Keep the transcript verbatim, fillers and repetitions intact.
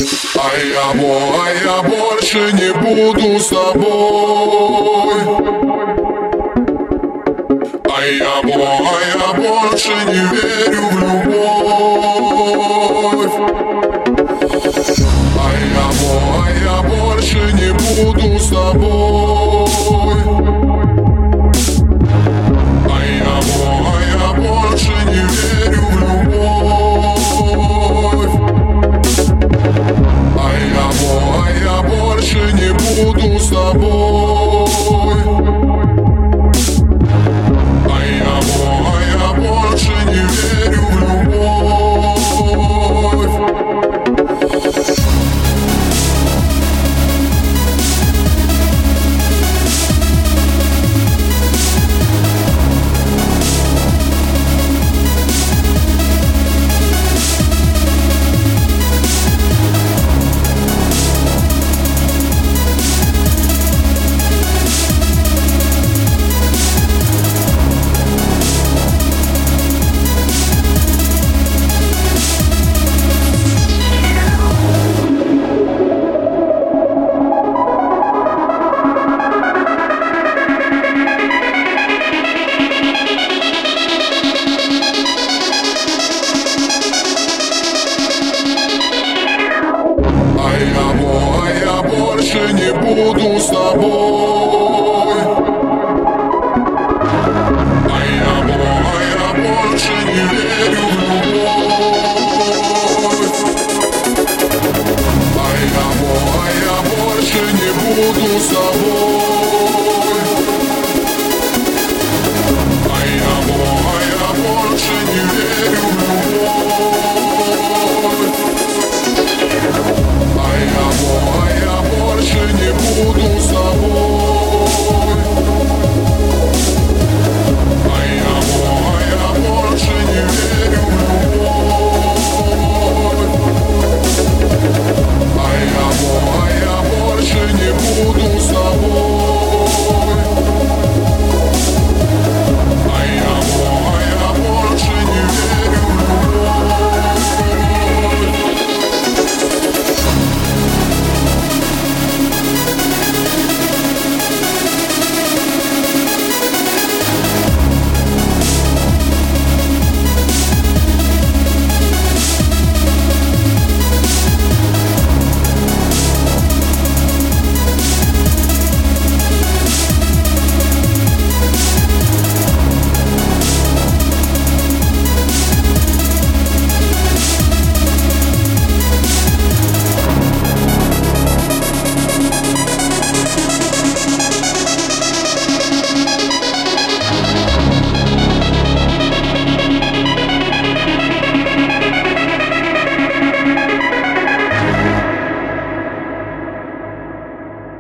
А я, бо- а я больше не буду с тобой. А я, бо- а я больше не верю в любовь. А я, бо- а я больше не буду с тобой. А я, бо- а я больше не верю в любовь. А я, бо- а я больше не буду с тобой. А я, бо- а я больше не верю в любовь. Больше не буду с тобой. А я, бо- а я больше не верю в любовь. А я, бо- а я больше не буду с тобой.